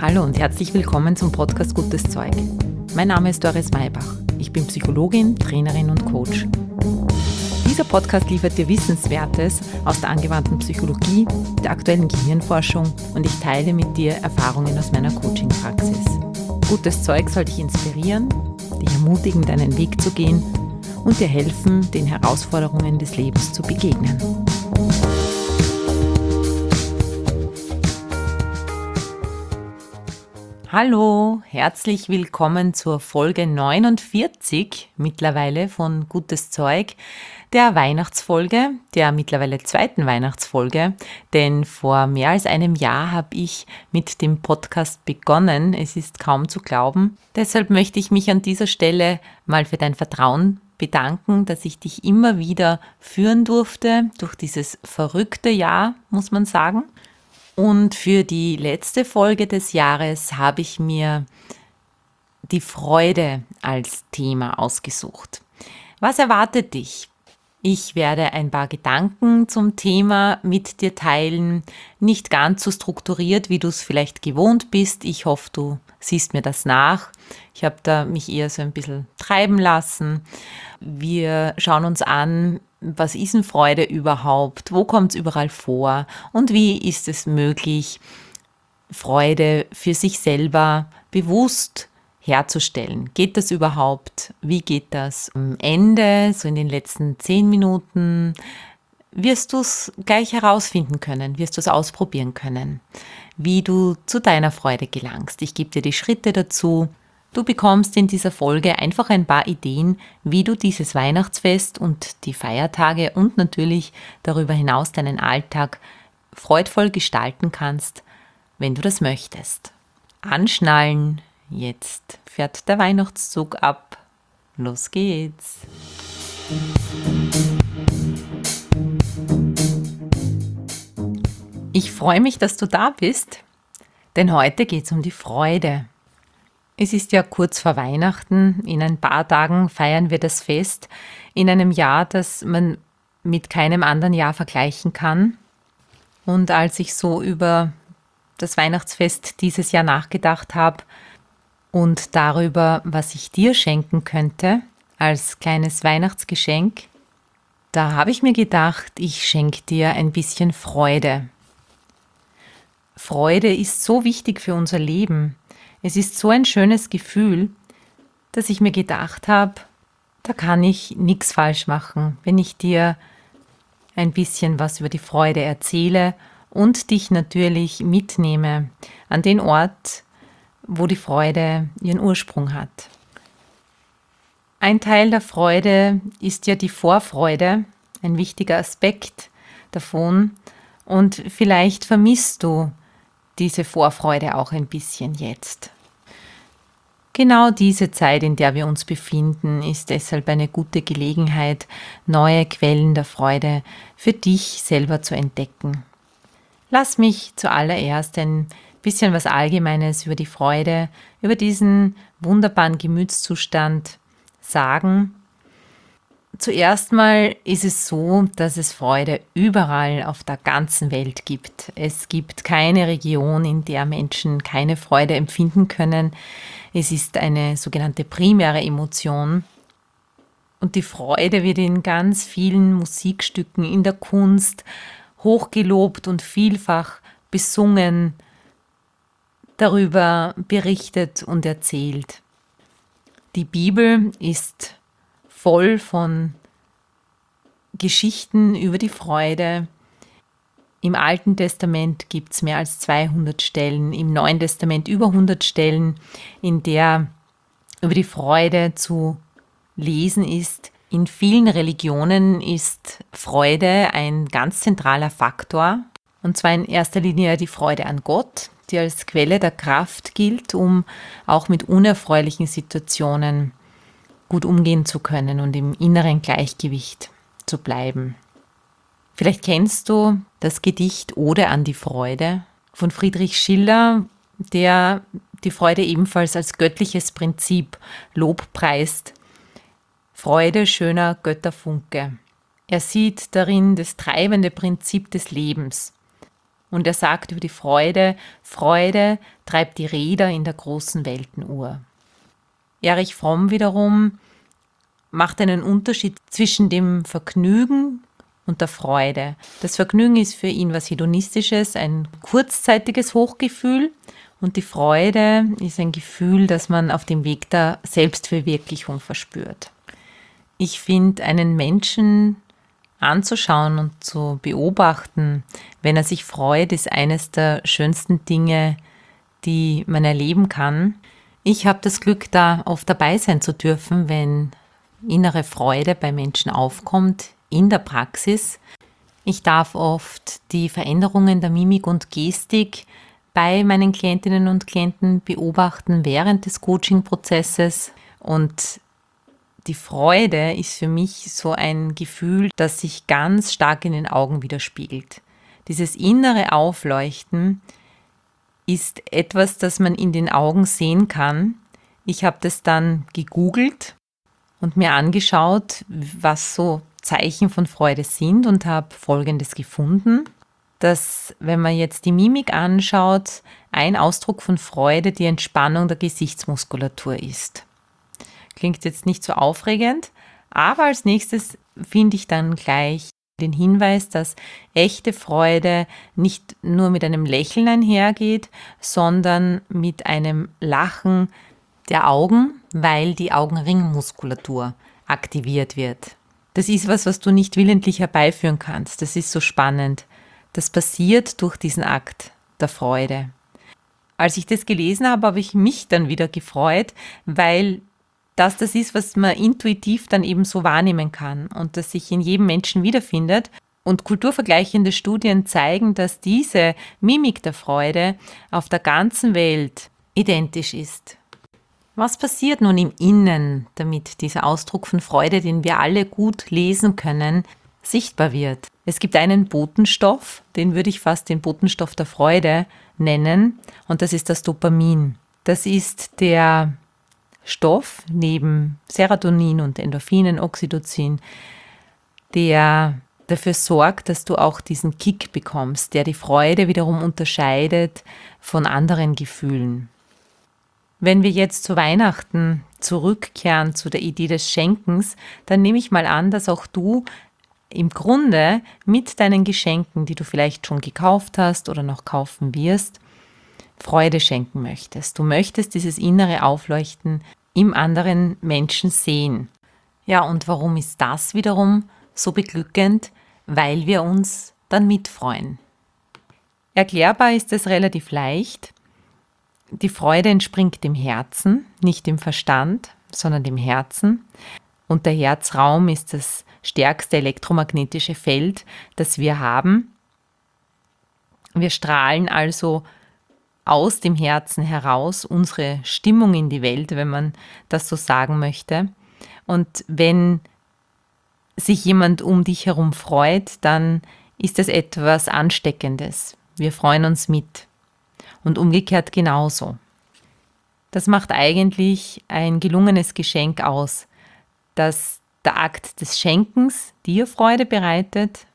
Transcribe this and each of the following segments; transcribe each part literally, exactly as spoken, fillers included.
Hallo und herzlich willkommen zum Podcast Gutes Zeug. Mein Name ist Doris Maybach. Ich bin Psychologin, Trainerin und Coach. Dieser Podcast liefert dir Wissenswertes aus der angewandten Psychologie, der aktuellen Gehirnforschung und ich teile mit dir Erfahrungen aus meiner Coaching-Praxis. Gutes Zeug soll dich inspirieren, dich ermutigen, deinen Weg zu gehen und dir helfen, den Herausforderungen des Lebens zu begegnen. Hallo, herzlich willkommen zur Folge neunundvierzig mittlerweile von Gutes Zeug, der Weihnachtsfolge, der mittlerweile zweiten Weihnachtsfolge, denn vor mehr als einem Jahr habe ich mit dem Podcast begonnen, es ist kaum zu glauben. Deshalb möchte ich mich an dieser Stelle mal für dein Vertrauen bedanken, dass ich dich immer wieder führen durfte durch dieses verrückte Jahr, muss man sagen. Und für die letzte Folge des Jahres habe ich mir die Freude als Thema ausgesucht. Was erwartet dich? Ich werde ein paar Gedanken zum Thema mit dir teilen, nicht ganz so strukturiert, wie du es vielleicht gewohnt bist. Ich hoffe, du siehst mir das nach. Ich habe da mich eher so ein bisschen treiben lassen. Wir schauen uns an, was ist denn Freude überhaupt? Wo kommt es überall vor? Und wie ist es möglich, Freude für sich selber bewusst herzustellen? Geht das überhaupt? Wie geht das? Am Ende, so in den letzten zehn Minuten, wirst du es gleich herausfinden können, wirst du es ausprobieren können, wie du zu deiner Freude gelangst. Ich gebe dir die Schritte dazu. Du bekommst in dieser Folge einfach ein paar Ideen, wie du dieses Weihnachtsfest und die Feiertage und natürlich darüber hinaus deinen Alltag freudvoll gestalten kannst, wenn du das möchtest. Anschnallen, jetzt fährt der Weihnachtszug ab. Los geht's! Ich freue mich, dass du da bist, denn heute geht es um die Freude. Es ist ja kurz vor Weihnachten, in ein paar Tagen feiern wir das Fest, in einem Jahr, das man mit keinem anderen Jahr vergleichen kann. Und als ich so über das Weihnachtsfest dieses Jahr nachgedacht habe und darüber, was ich dir schenken könnte als kleines Weihnachtsgeschenk, da habe ich mir gedacht, ich schenke dir ein bisschen Freude. Freude ist so wichtig für unser Leben. Es ist so ein schönes Gefühl, dass ich mir gedacht habe, da kann ich nichts falsch machen, wenn ich dir ein bisschen was über die Freude erzähle und dich natürlich mitnehme an den Ort, wo die Freude ihren Ursprung hat. Ein Teil der Freude ist ja die Vorfreude, ein wichtiger Aspekt davon, und vielleicht vermisst du diese Vorfreude auch ein bisschen jetzt. Genau diese Zeit, in der wir uns befinden, ist deshalb eine gute Gelegenheit, neue Quellen der Freude für dich selber zu entdecken. Lass mich zuallererst ein bisschen was Allgemeines über die Freude, über diesen wunderbaren Gemütszustand sagen. Zuerst mal ist es so, dass es Freude überall auf der ganzen Welt gibt. Es gibt keine Region, in der Menschen keine Freude empfinden können. Es ist eine sogenannte primäre Emotion. Und die Freude wird in ganz vielen Musikstücken, in der Kunst hochgelobt und vielfach besungen, darüber berichtet und erzählt. Die Bibel ist voll von Geschichten über die Freude. Im Alten Testament gibt es mehr als zweihundert Stellen, im Neuen Testament über hundert Stellen, in der über die Freude zu lesen ist. In vielen Religionen ist Freude ein ganz zentraler Faktor, und zwar in erster Linie die Freude an Gott, die als Quelle der Kraft gilt, um auch mit unerfreulichen Situationen gut umgehen zu können und im inneren Gleichgewicht zu bleiben. Vielleicht kennst du das Gedicht Ode an die Freude von Friedrich Schiller, der die Freude ebenfalls als göttliches Prinzip lobpreist. Freude, schöner Götterfunke. Er sieht darin das treibende Prinzip des Lebens. Und er sagt über die Freude: Freude treibt die Räder in der großen Weltenuhr. Erich Fromm wiederum macht einen Unterschied zwischen dem Vergnügen und der Freude. Das Vergnügen ist für ihn was Hedonistisches, ein kurzzeitiges Hochgefühl, und die Freude ist ein Gefühl, das man auf dem Weg der Selbstverwirklichung verspürt. Ich finde, einen Menschen anzuschauen und zu beobachten, wenn er sich freut, ist eines der schönsten Dinge, die man erleben kann. Ich habe das Glück, da oft dabei sein zu dürfen, wenn innere Freude bei Menschen aufkommt in der Praxis. Ich darf oft die Veränderungen der Mimik und Gestik bei meinen Klientinnen und Klienten beobachten während des Coaching-Prozesses, und die Freude ist für mich so ein Gefühl, das sich ganz stark in den Augen widerspiegelt. Dieses innere Aufleuchten ist etwas, das man in den Augen sehen kann. Ich habe das dann gegoogelt und mir angeschaut, was so Zeichen von Freude sind, und habe Folgendes gefunden, dass, wenn man jetzt die Mimik anschaut, ein Ausdruck von Freude die Entspannung der Gesichtsmuskulatur ist. Klingt jetzt nicht so aufregend, aber als nächstes finde ich dann gleich den Hinweis, dass echte Freude nicht nur mit einem Lächeln einhergeht, sondern mit einem Lachen der Augen, weil die Augenringmuskulatur aktiviert wird. Das ist was, was du nicht willentlich herbeiführen kannst. Das ist so spannend. Das passiert durch diesen Akt der Freude. Als ich das gelesen habe, habe ich mich dann wieder gefreut, weil das das ist, was man intuitiv dann eben so wahrnehmen kann und das sich in jedem Menschen wiederfindet. Und kulturvergleichende Studien zeigen, dass diese Mimik der Freude auf der ganzen Welt identisch ist. Was passiert nun im Innen, damit dieser Ausdruck von Freude, den wir alle gut lesen können, sichtbar wird? Es gibt einen Botenstoff, den würde ich fast den Botenstoff der Freude nennen, und das ist das Dopamin. Das ist der Stoff neben Serotonin und Endorphinen, Oxytocin, der dafür sorgt, dass du auch diesen Kick bekommst, der die Freude wiederum unterscheidet von anderen Gefühlen. Wenn wir jetzt zu Weihnachten zurückkehren zu der Idee des Schenkens, dann nehme ich mal an, dass auch du im Grunde mit deinen Geschenken, die du vielleicht schon gekauft hast oder noch kaufen wirst, Freude schenken möchtest. Du möchtest dieses innere Aufleuchten im anderen Menschen sehen. Ja, und warum ist das wiederum so beglückend? Weil wir uns dann mitfreuen. Erklärbar ist es relativ leicht. Die Freude entspringt dem Herzen, nicht dem Verstand, sondern dem Herzen. Und der Herzraum ist das stärkste elektromagnetische Feld, das wir haben. Wir strahlen also aus dem Herzen heraus unsere Stimmung in die Welt, wenn man das so sagen möchte. Und wenn sich jemand um dich herum freut, dann ist es etwas Ansteckendes. Wir freuen uns mit. Und umgekehrt genauso. Das macht eigentlich ein gelungenes Geschenk aus, dass der Akt des Schenkens dir Freude bereitet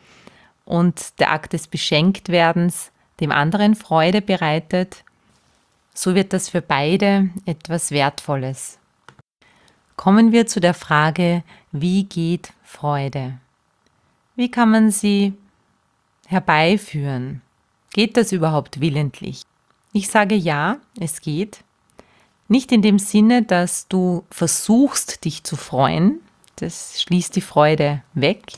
und der Akt des Beschenktwerdens dem anderen Freude bereitet. So wird das für beide etwas Wertvolles. Kommen wir zu der Frage, wie geht Freude? Wie kann man sie herbeiführen? Geht das überhaupt willentlich? Ich sage ja, es geht. Nicht in dem Sinne, dass du versuchst, dich zu freuen, das schließt die Freude weg,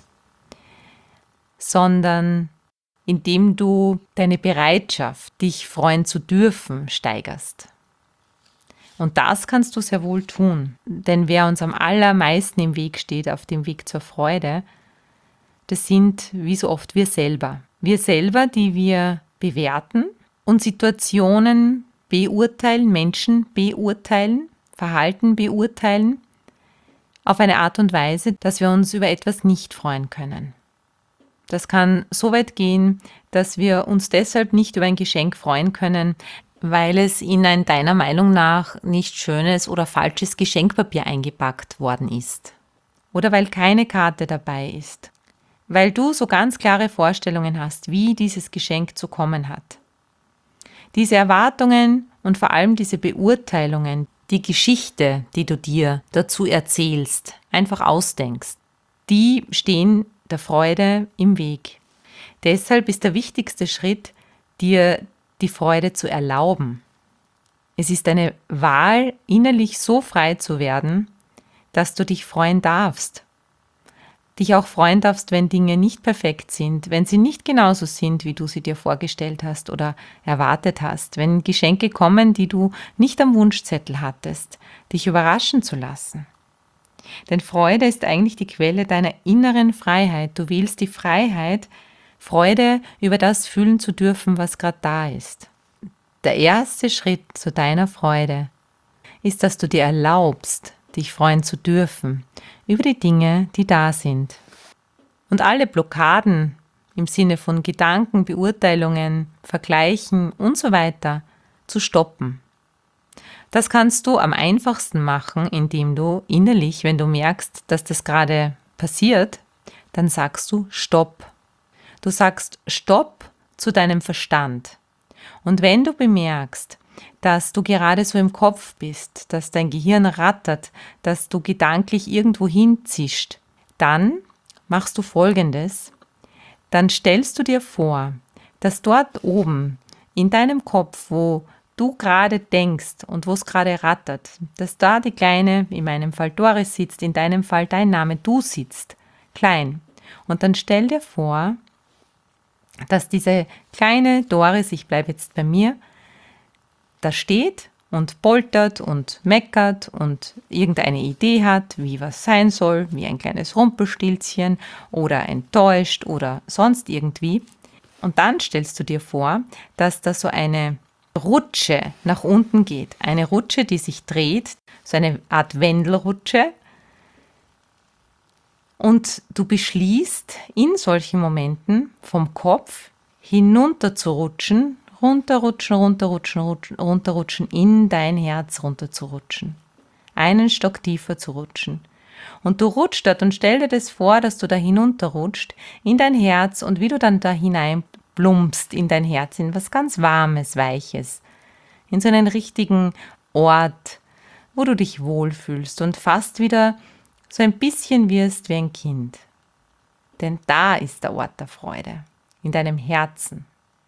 sondern indem du deine Bereitschaft, dich freuen zu dürfen, steigerst. Und das kannst du sehr wohl tun, denn wer uns am allermeisten im Weg steht, auf dem Weg zur Freude, das sind wie so oft wir selber. Wir selber, die wir bewerten und Situationen beurteilen, Menschen beurteilen, Verhalten beurteilen, auf eine Art und Weise, dass wir uns über etwas nicht freuen können. Das kann so weit gehen, dass wir uns deshalb nicht über ein Geschenk freuen können, weil es in ein deiner Meinung nach nicht schönes oder falsches Geschenkpapier eingepackt worden ist. Oder weil keine Karte dabei ist. weil du so ganz klare Vorstellungen hast, wie dieses Geschenk zu kommen hat. Diese Erwartungen und vor allem diese Beurteilungen, die Geschichte, die du dir dazu erzählst, einfach ausdenkst, die stehen der Freude im Weg. Deshalb ist der wichtigste Schritt, dir die Freude zu erlauben. Es ist eine Wahl, innerlich so frei zu werden, dass du dich freuen darfst. Dich auch freuen darfst, wenn Dinge nicht perfekt sind, wenn sie nicht genauso sind, wie du sie dir vorgestellt hast oder erwartet hast, wenn Geschenke kommen, die du nicht am Wunschzettel hattest, dich überraschen zu lassen. Denn Freude ist eigentlich die Quelle deiner inneren Freiheit. Du wählst die Freiheit, Freude über das fühlen zu dürfen, was gerade da ist. Der erste Schritt zu deiner Freude ist, dass du dir erlaubst, dich freuen zu dürfen über die Dinge, die da sind. Und alle Blockaden im Sinne von Gedanken, Beurteilungen, Vergleichen und so weiter zu stoppen. Das kannst du am einfachsten machen, indem du innerlich, wenn du merkst, dass das gerade passiert, dann sagst du Stopp. Du sagst Stopp zu deinem Verstand. Und wenn du bemerkst, dass du gerade so im Kopf bist, dass dein Gehirn rattert, dass du gedanklich irgendwo hinzischt, dann machst du Folgendes. Dann stellst du dir vor, dass dort oben in deinem Kopf, wo du gerade denkst und wo es gerade rattert, dass da die kleine, in meinem Fall Doris sitzt, in deinem Fall dein Name, du sitzt, klein. Und dann stell dir vor, dass diese kleine Doris, ich bleibe jetzt bei mir, da steht und poltert und meckert und irgendeine Idee hat, wie was sein soll, wie ein kleines Rumpelstilzchen oder enttäuscht oder sonst irgendwie. Und dann stellst du dir vor, dass da so eine Rutsche nach unten geht. Eine Rutsche, die sich dreht, so eine Art Wendelrutsche. Und du beschließt in solchen Momenten vom Kopf hinunter zu rutschen, runterrutschen, runterrutschen, rutschen, runterrutschen, in dein Herz runterzurutschen. Einen Stock tiefer zu rutschen. Und du rutschst dort und stell dir das vor, dass du da hinunterrutscht in dein Herz und wie du dann da hinein plumpst in dein Herz, in was ganz Warmes, Weiches, in so einen richtigen Ort, wo du dich wohlfühlst und fast wieder so ein bisschen wirst wie ein Kind. Denn da ist der Ort der Freude, in deinem Herzen.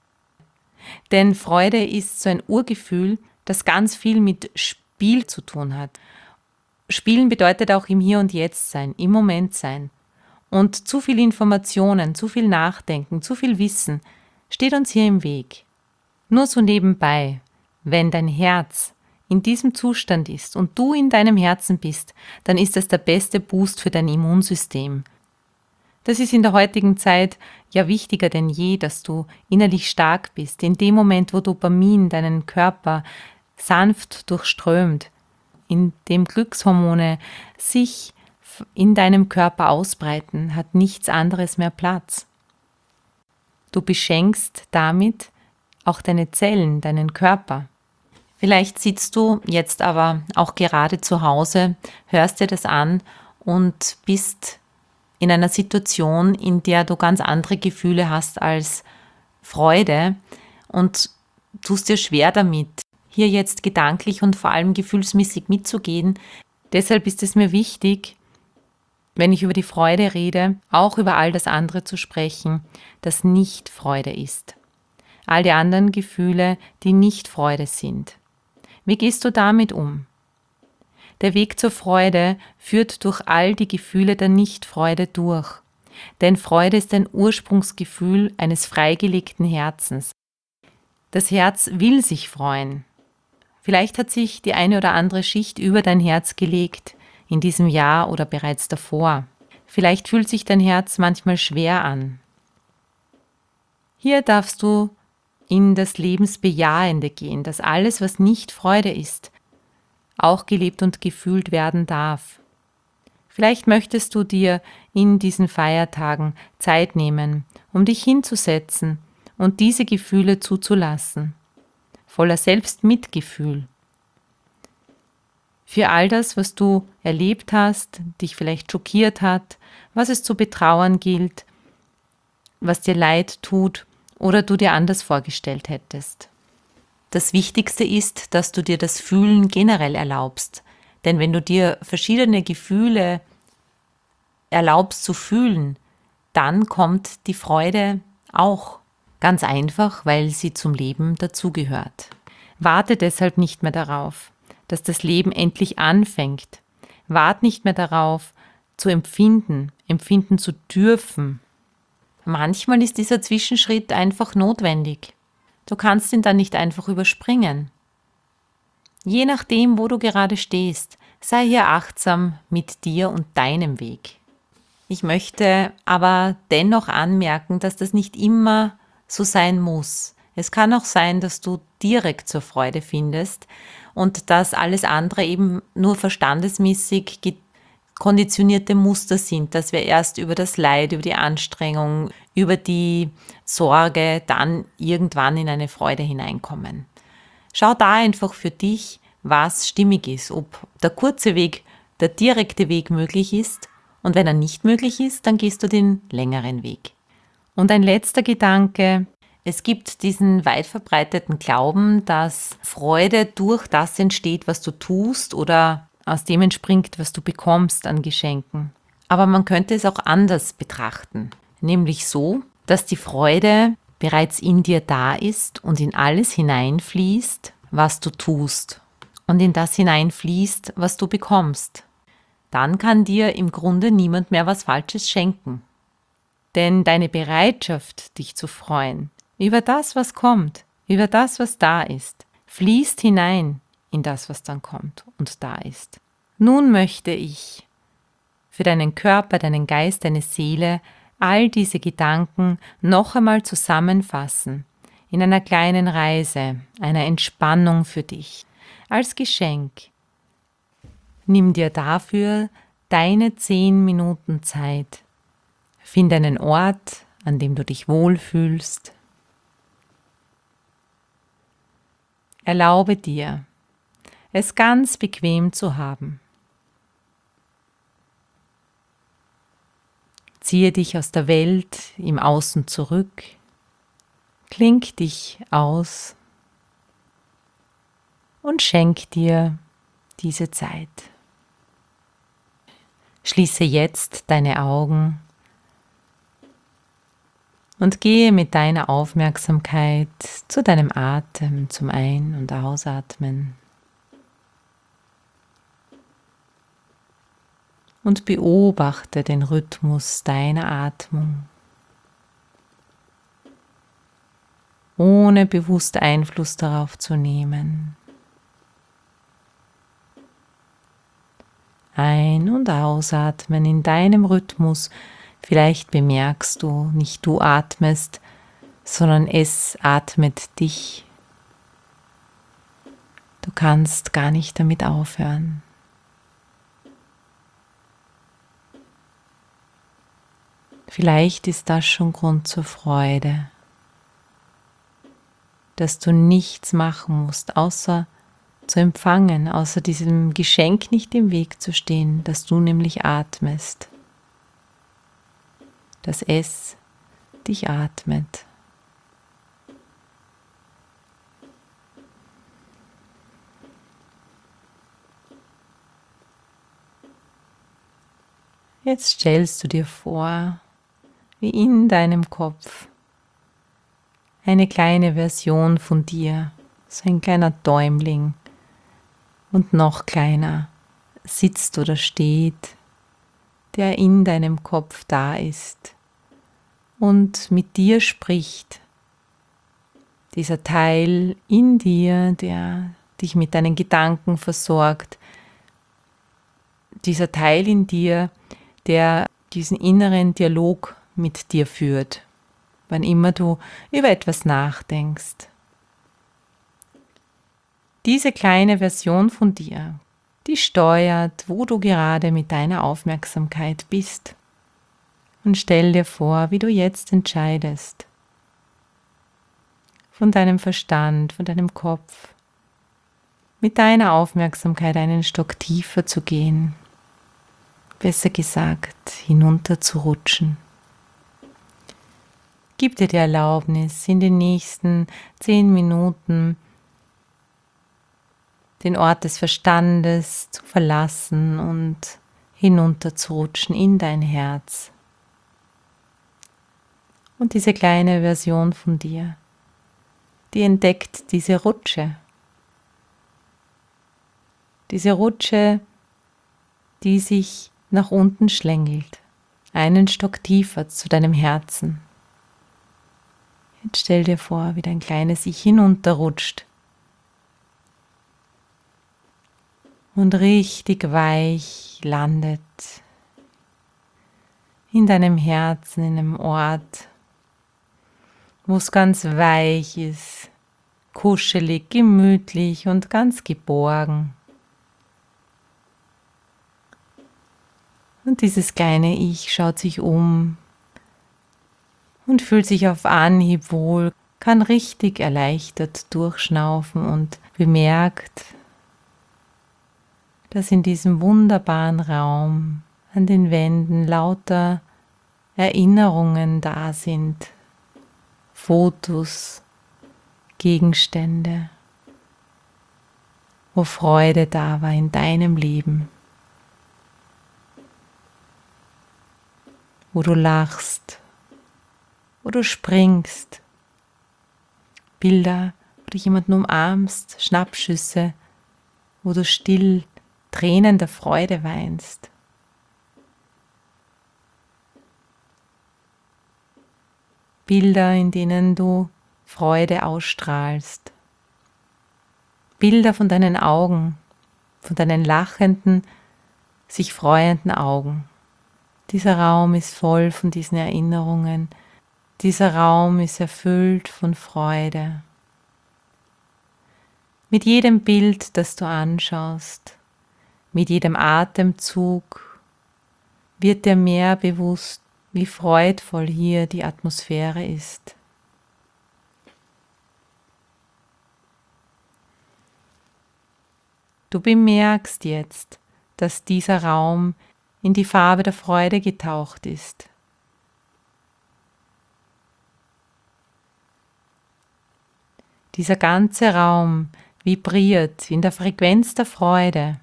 Denn Freude ist so ein Urgefühl, das ganz viel mit Spiel zu tun hat. Spielen bedeutet auch im Hier und Jetzt sein, im Moment sein. Und zu viel Informationen, zu viel Nachdenken, zu viel Wissen steht uns hier im Weg. Nur so nebenbei, wenn dein Herz in diesem Zustand ist und du in deinem Herzen bist, dann ist das der beste Boost für dein Immunsystem. Das ist in der heutigen Zeit ja wichtiger denn je, dass du innerlich stark bist. In dem Moment, wo Dopamin deinen Körper sanft durchströmt, in dem Glückshormone sich in deinem Körper ausbreiten, hat nichts anderes mehr Platz. Du beschenkst damit auch deine Zellen, deinen Körper. Vielleicht sitzt du jetzt aber auch gerade zu Hause, hörst dir das an und bist in einer Situation, in der du ganz andere Gefühle hast als Freude und tust dir schwer damit, hier jetzt gedanklich und vor allem gefühlsmäßig mitzugehen. Deshalb ist es mir wichtig, wenn ich über die Freude rede, auch über all das andere zu sprechen, das nicht Freude ist. All die anderen Gefühle, die nicht Freude sind. Wie gehst du damit um? Der Weg zur Freude führt durch all die Gefühle der Nichtfreude durch. Denn Freude ist ein Ursprungsgefühl eines freigelegten Herzens. Das Herz will sich freuen. Vielleicht hat sich die eine oder andere Schicht über dein Herz gelegt, in diesem Jahr oder bereits davor. Vielleicht fühlt sich dein Herz manchmal schwer an. Hier darfst du in das Lebensbejahende gehen, dass alles, was nicht Freude ist, auch gelebt und gefühlt werden darf. Vielleicht möchtest du dir in diesen Feiertagen Zeit nehmen, um dich hinzusetzen und diese Gefühle zuzulassen, voller Selbstmitgefühl. Für all das, was du erlebt hast, dich vielleicht schockiert hat, was es zu betrauern gilt, was dir leid tut oder du dir anders vorgestellt hättest. Das Wichtigste ist, dass du dir das Fühlen generell erlaubst. Denn wenn du dir verschiedene Gefühle erlaubst zu fühlen, dann kommt die Freude auch. Ganz einfach, weil sie zum Leben dazugehört. Warte deshalb nicht mehr darauf, dass das Leben endlich anfängt. Wart nicht mehr darauf, zu empfinden, empfinden zu dürfen. Manchmal ist dieser Zwischenschritt einfach notwendig. Du kannst ihn dann nicht einfach überspringen. Je nachdem, wo du gerade stehst, sei hier achtsam mit dir und deinem Weg. Ich möchte aber dennoch anmerken, dass das nicht immer so sein muss. Es kann auch sein, dass du direkt zur Freude findest und dass alles andere eben nur verstandesmäßig konditionierte Muster sind, dass wir erst über das Leid, über die Anstrengung, über die Sorge dann irgendwann in eine Freude hineinkommen. Schau da einfach für dich, was stimmig ist, ob der kurze Weg, der direkte Weg möglich ist und wenn er nicht möglich ist, dann gehst du den längeren Weg. Und ein letzter Gedanke: Es gibt diesen weit verbreiteten Glauben, dass Freude durch das entsteht, was du tust oder aus dem entspringt, was du bekommst an Geschenken. Aber man könnte es auch anders betrachten, nämlich so, dass die Freude bereits in dir da ist und in alles hineinfließt, was du tust und in das hineinfließt, was du bekommst. Dann kann dir im Grunde niemand mehr was Falsches schenken. Denn deine Bereitschaft, dich zu freuen, über das, was kommt, über das, was da ist, fließt hinein in das, was dann kommt und da ist. Nun möchte ich für deinen Körper, deinen Geist, deine Seele all diese Gedanken noch einmal zusammenfassen in einer kleinen Reise, einer Entspannung für dich, als Geschenk. Nimm dir dafür deine zehn Minuten Zeit. Finde einen Ort, an dem du dich wohlfühlst. Erlaube dir, es ganz bequem zu haben. Ziehe dich aus der Welt im Außen zurück. Klink dich aus und schenk dir diese Zeit. Schließe jetzt deine Augen und gehe mit deiner Aufmerksamkeit zu deinem Atem, zum Ein- und Ausatmen. Und beobachte den Rhythmus deiner Atmung, ohne bewusst Einfluss darauf zu nehmen. Ein- und ausatmen in deinem Rhythmus. Vielleicht bemerkst du, nicht du atmest, sondern es atmet dich. Du kannst gar nicht damit aufhören. Vielleicht ist das schon Grund zur Freude, dass du nichts machen musst, außer zu empfangen, außer diesem Geschenk nicht im Weg zu stehen, dass du nämlich atmest, dass es dich atmet. Jetzt stellst du dir vor, wie in deinem Kopf eine kleine Version von dir, so ein kleiner Däumling und noch kleiner, sitzt oder steht, der in deinem Kopf da ist und mit dir spricht. Dieser Teil in dir, der dich mit deinen Gedanken versorgt, dieser Teil in dir, der diesen inneren Dialog mit dir führt, wann immer du über etwas nachdenkst. Diese kleine Version von dir, die steuert, wo du gerade mit deiner Aufmerksamkeit bist. Und stell dir vor, wie du jetzt entscheidest, von deinem Verstand, von deinem Kopf, mit deiner Aufmerksamkeit einen Stock tiefer zu gehen, besser gesagt, hinunter zu rutschen. Gib dir die Erlaubnis, in den nächsten zehn Minuten den Ort des Verstandes zu verlassen und hinunterzurutschen in dein Herz. Und diese kleine Version von dir, die entdeckt diese Rutsche. Diese Rutsche, die sich nach unten schlängelt, einen Stock tiefer zu deinem Herzen. Jetzt stell dir vor, wie dein kleines Ich hinunterrutscht und richtig weich landet in deinem Herzen, in einem Ort, wo es ganz weich ist, kuschelig, gemütlich und ganz geborgen. Und dieses kleine Ich schaut sich um und fühlt sich auf Anhieb wohl, kann richtig erleichtert durchschnaufen und bemerkt, dass in diesem wunderbaren Raum an den Wänden lauter Erinnerungen da sind, Fotos, Gegenstände, wo Freude da war in deinem Leben, wo du lachst, wo du springst, Bilder, wo du jemanden umarmst, Schnappschüsse, wo du still Tränen der Freude weinst. Bilder, in denen du Freude ausstrahlst. Bilder von deinen Augen, von deinen lachenden, sich freuenden Augen. Dieser Raum ist voll von diesen Erinnerungen. Dieser Raum ist erfüllt von Freude. Mit jedem Bild, das du anschaust, mit jedem Atemzug wird dir mehr bewusst, wie freudvoll hier die Atmosphäre ist. Du bemerkst jetzt, dass dieser Raum in die Farbe der Freude getaucht ist. Dieser ganze Raum vibriert in der Frequenz der Freude.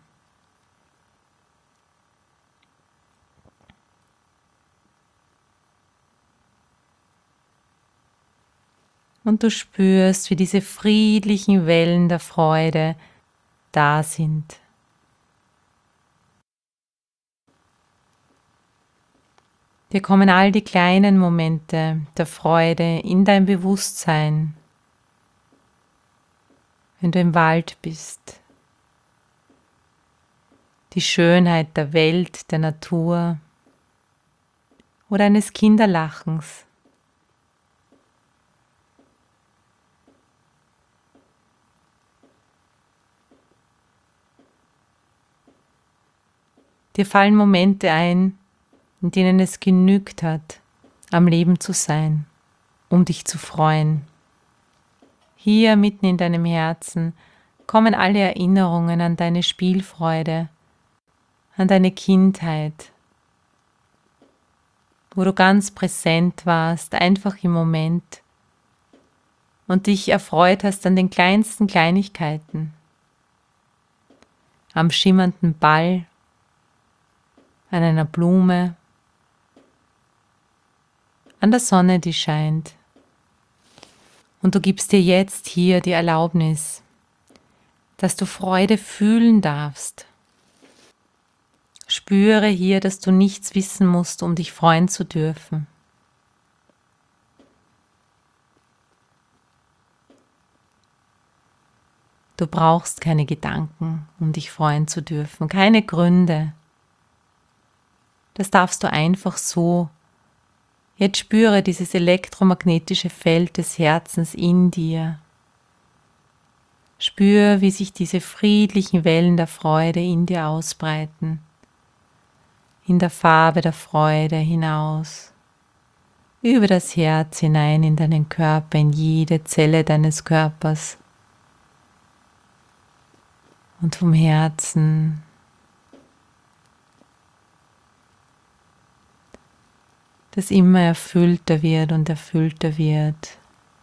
Und du spürst, wie diese friedlichen Wellen der Freude da sind. Dir kommen all die kleinen Momente der Freude in dein Bewusstsein, wenn du im Wald bist. Die Schönheit der Welt, der Natur oder eines Kinderlachens. Dir fallen Momente ein, in denen es genügt hat, am Leben zu sein, um dich zu freuen. Hier mitten in deinem Herzen kommen alle Erinnerungen an deine Spielfreude, an deine Kindheit, wo du ganz präsent warst, einfach im Moment und dich erfreut hast an den kleinsten Kleinigkeiten, am schimmernden Ball, an einer Blume, an der Sonne, die scheint. Und du gibst dir jetzt hier die Erlaubnis, dass du Freude fühlen darfst. Spüre hier, dass du nichts wissen musst, um dich freuen zu dürfen. Du brauchst keine Gedanken, um dich freuen zu dürfen, keine Gründe. Das darfst du einfach so. Jetzt spüre dieses elektromagnetische Feld des Herzens in dir. Spüre, wie sich diese friedlichen Wellen der Freude in dir ausbreiten, in der Farbe der Freude hinaus, über das Herz hinein in deinen Körper, in jede Zelle deines Körpers und vom Herzen das immer erfüllter wird und erfüllter wird,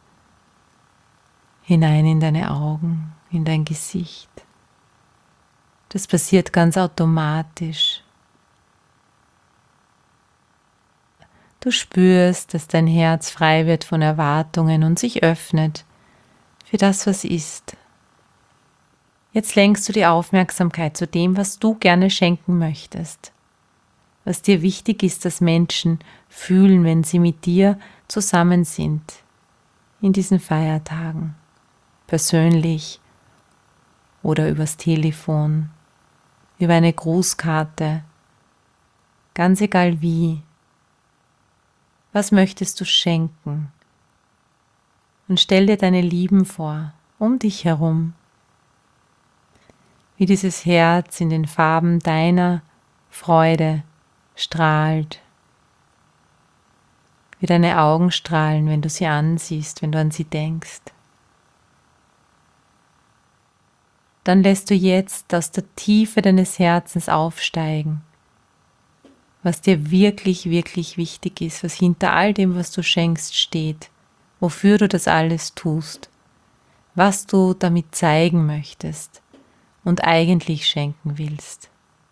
hinein in deine Augen, in dein Gesicht. Das passiert ganz automatisch. Du spürst, dass dein Herz frei wird von Erwartungen und sich öffnet für das, was ist. Jetzt lenkst du die Aufmerksamkeit zu dem, was du gerne schenken möchtest. Was dir wichtig ist, dass Menschen fühlen, wenn sie mit dir zusammen sind, in diesen Feiertagen, persönlich oder übers Telefon, über eine Grußkarte, ganz egal wie. Was möchtest du schenken? Und stell dir deine Lieben vor, um dich herum, wie dieses Herz in den Farben deiner Freude strahlt, wie deine Augen strahlen, wenn du sie ansiehst, wenn du an sie denkst. Dann lässt du jetzt aus der Tiefe deines Herzens aufsteigen, was dir wirklich, wirklich wichtig ist, was hinter all dem, was du schenkst, steht, wofür du das alles tust, was du damit zeigen möchtest und eigentlich schenken willst.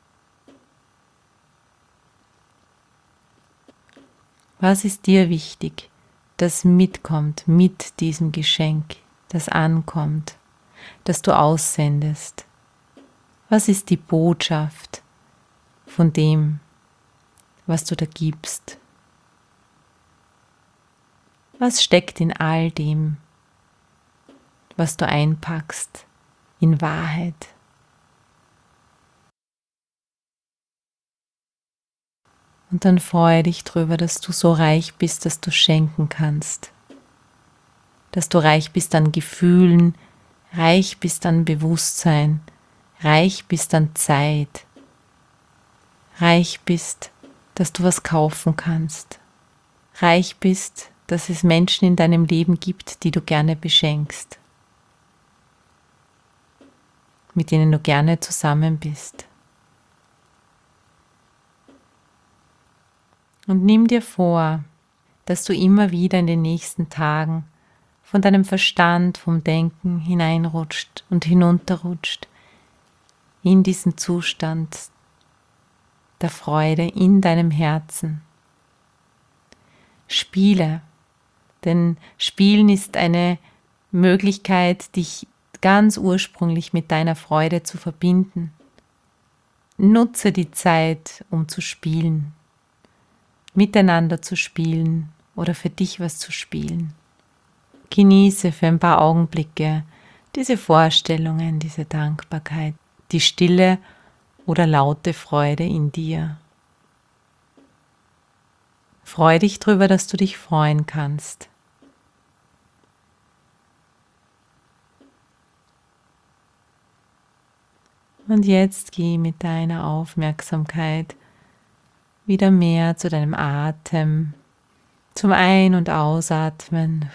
Was ist dir wichtig, das mitkommt mit diesem Geschenk, das ankommt, das du aussendest? Was ist die Botschaft von dem, was du da gibst? Was steckt in all dem, was du einpackst, in Wahrheit? Und dann freue dich drüber, dass du so reich bist, dass du schenken kannst. Dass du reich bist an Gefühlen, reich bist an Bewusstsein, reich bist an Zeit, reich bist, dass du was kaufen kannst, reich bist, dass es Menschen in deinem Leben gibt, die du gerne beschenkst, mit denen du gerne zusammen bist. Und nimm dir vor, dass du immer wieder in den nächsten Tagen von deinem Verstand, vom Denken hineinrutscht und hinunterrutscht in diesen Zustand der Freude in deinem Herzen. Spiele, denn Spielen ist eine Möglichkeit, dich ganz ursprünglich mit deiner Freude zu verbinden. Nutze die Zeit, um zu spielen, miteinander zu spielen oder für dich was zu spielen. Genieße für ein paar Augenblicke diese Vorstellungen, diese Dankbarkeit, die stille oder laute Freude in dir. Freu dich darüber, dass du dich freuen kannst. Und jetzt geh mit deiner Aufmerksamkeit wieder mehr zu deinem Atem, zum Ein- und Ausatmen.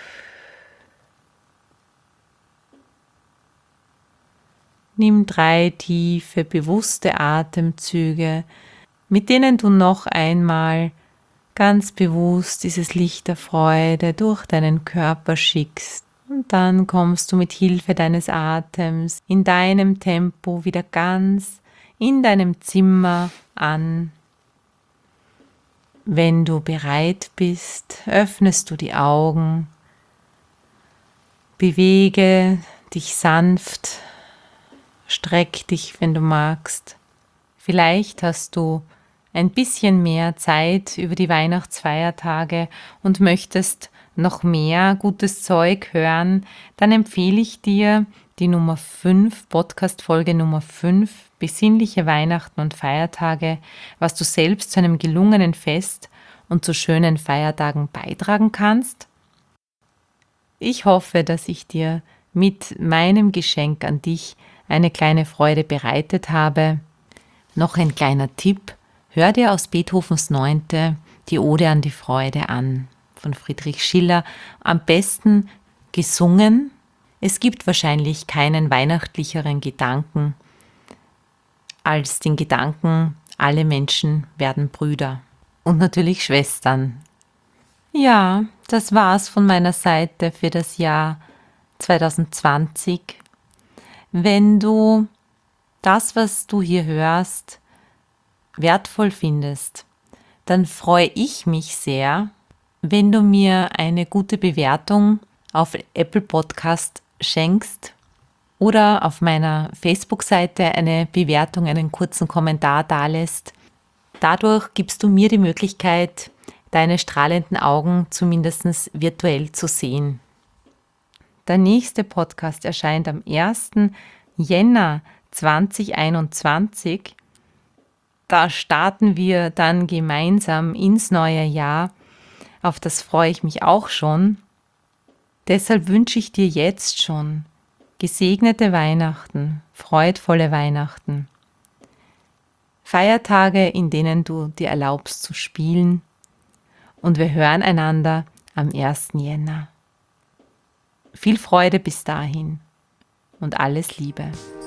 Nimm drei tiefe, bewusste Atemzüge, mit denen du noch einmal ganz bewusst dieses Licht der Freude durch deinen Körper schickst. Und dann kommst du mit Hilfe deines Atems in deinem Tempo wieder ganz in deinem Zimmer an. Wenn du bereit bist, öffnest du die Augen, bewege dich sanft, streck dich, wenn du magst. Vielleicht hast du ein bisschen mehr Zeit über die Weihnachtsfeiertage und möchtest noch mehr gutes Zeug hören, dann empfehle ich dir die Nummer fünf, Podcast-Folge Nummer fünf, besinnliche Weihnachten und Feiertage, was du selbst zu einem gelungenen Fest und zu schönen Feiertagen beitragen kannst. Ich hoffe, dass ich dir mit meinem Geschenk an dich eine kleine Freude bereitet habe. Noch ein kleiner Tipp: Hör dir aus Beethovens Neunte die Ode an die Freude an, von Friedrich Schiller, am besten gesungen. Es gibt wahrscheinlich keinen weihnachtlicheren Gedanken als den Gedanken, alle Menschen werden Brüder und natürlich Schwestern. Ja, das war's von meiner Seite für das Jahr zwanzig zwanzig. Wenn du das, was du hier hörst, wertvoll findest, dann freue ich mich sehr, wenn du mir eine gute Bewertung auf Apple Podcast schenkst oder auf meiner Facebook-Seite eine Bewertung, einen kurzen Kommentar dalässt. Dadurch gibst du mir die Möglichkeit, deine strahlenden Augen zumindest virtuell zu sehen. Der nächste Podcast erscheint am ersten Jänner zweitausendeinundzwanzig. Da starten wir dann gemeinsam ins neue Jahr. Auf das freue ich mich auch schon. Deshalb wünsche ich dir jetzt schon gesegnete Weihnachten, freudvolle Weihnachten. Feiertage, in denen du dir erlaubst zu spielen. Und wir hören einander am ersten Jänner. Viel Freude bis dahin und alles Liebe.